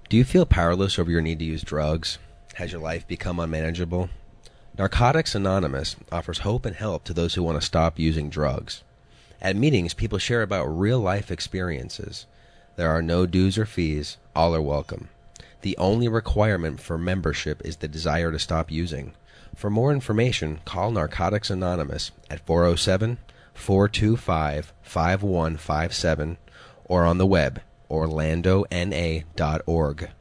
Do you feel powerless over your need to use drugs? Has your life become unmanageable? Narcotics Anonymous offers hope and help to those who want to stop using drugs. At meetings, people share about real-life experiences. There are no dues or fees. All are welcome. The only requirement for membership is the desire to stop using. For more information, call Narcotics Anonymous at 407-425-5157 or on the web, orlandona.org.